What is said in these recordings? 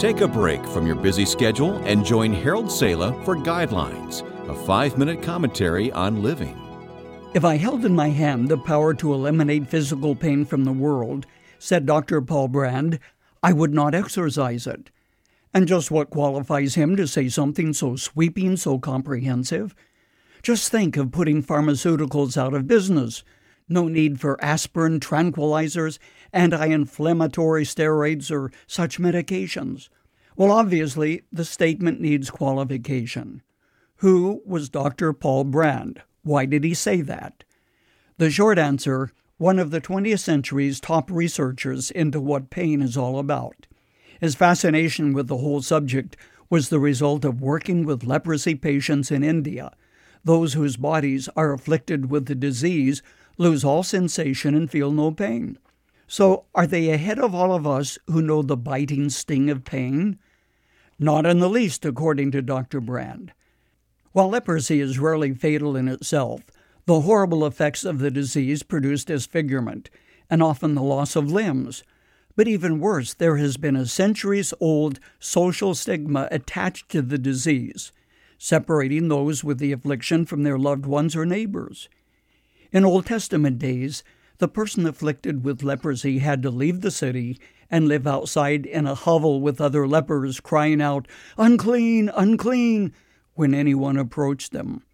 Take a break from your busy schedule and join Harold Sala for Guidelines, a 5-minute commentary on living. If I held in my hand the power to eliminate physical pain from the world, said Dr. Paul Brand, I would not exercise it. And just what qualifies him to say something so sweeping, so comprehensive? Just think of putting pharmaceuticals out of business. No need for aspirin, tranquilizers, anti-inflammatory steroids, or such medications. Well, obviously, the statement needs qualification. Who was Dr. Paul Brand? Why did he say that? The short answer, one of the 20th century's top researchers into what pain is all about. His fascination with the whole subject was the result of working with leprosy patients in India. Those whose bodies are afflicted with the disease lose all sensation and feel no pain. So are they ahead of all of us who know the biting sting of pain? Not in the least, according to Dr. Brand. While leprosy is rarely fatal in itself, the horrible effects of the disease produce disfigurement and often the loss of limbs. But even worse, there has been a centuries-old social stigma attached to the disease, separating those with the affliction from their loved ones or neighbors. In Old Testament days, the person afflicted with leprosy had to leave the city and live outside in a hovel with other lepers, crying out, "Unclean, unclean," when anyone approached them.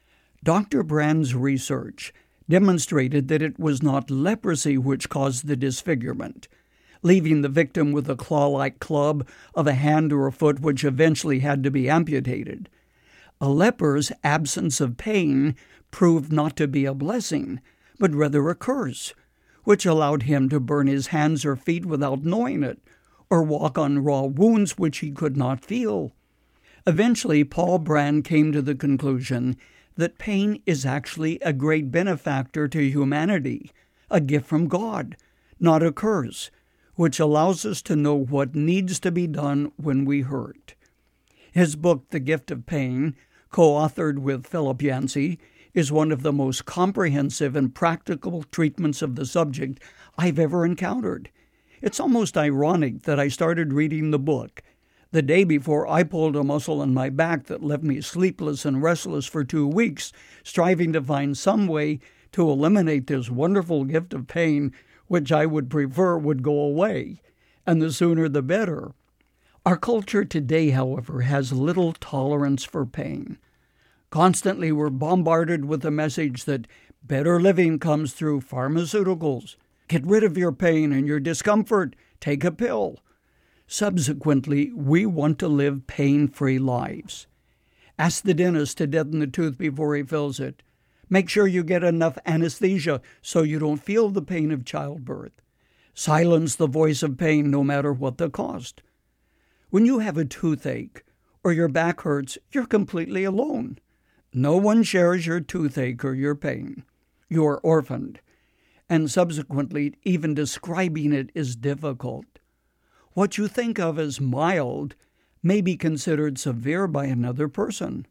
Dr. Brand's research demonstrated that it was not leprosy which caused the disfigurement, leaving the victim with a claw-like club of a hand or a foot which eventually had to be amputated. A leper's absence of pain proved not to be a blessing, but rather a curse, which allowed him to burn his hands or feet without knowing it, or walk on raw wounds which he could not feel. Eventually, Paul Brand came to the conclusion that pain is actually a great benefactor to humanity, a gift from God, not a curse, which allows us to know what needs to be done when we hurt. His book, The Gift of Pain, co-authored with Philip Yancey, is one of the most comprehensive and practical treatments of the subject I've ever encountered. It's almost ironic that I started reading the book the day before I pulled a muscle in my back that left me sleepless and restless for 2 weeks, striving to find some way to eliminate this wonderful gift of pain, which I would prefer would go away, and the sooner the better. Our culture today, however, has little tolerance for pain. Constantly we're bombarded with the message that better living comes through pharmaceuticals. Get rid of your pain and your discomfort. Take a pill. Subsequently, we want to live pain-free lives. Ask the dentist to deaden the tooth before he fills it. Make sure you get enough anesthesia so you don't feel the pain of childbirth. Silence the voice of pain no matter what the cost. When you have a toothache or your back hurts, you're completely alone. No one shares your toothache or your pain. You are orphaned, and subsequently even describing it is difficult. What you think of as mild may be considered severe by another person.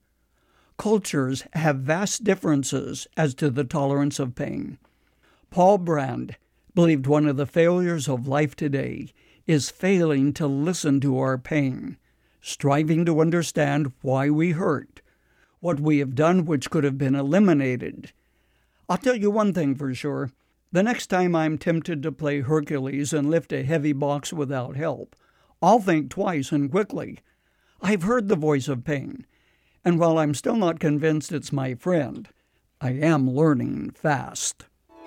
Cultures have vast differences as to the tolerance of pain. Paul Brand believed one of the failures of life today is failing to listen to our pain, striving to understand why we hurt, what we have done which could have been eliminated. I'll tell you one thing for sure. The next time I'm tempted to play Hercules and lift a heavy box without help, I'll think twice and quickly. I've heard the voice of pain, and while I'm still not convinced it's my friend, I am learning fast.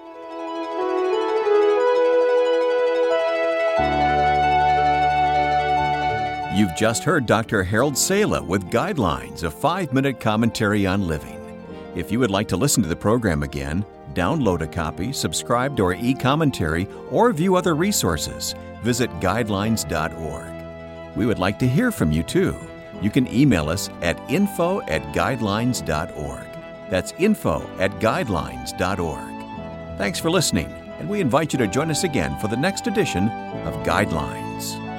You've just heard Dr. Harold Sala with Guidelines, a 5-minute commentary on living. If you would like to listen to the program again, download a copy, subscribe to our e-commentary, or view other resources, visit guidelines.org. We would like to hear from you too. You can email us at info@guidelines.org. That's info@guidelines.org. Thanks for listening, and we invite you to join us again for the next edition of Guidelines.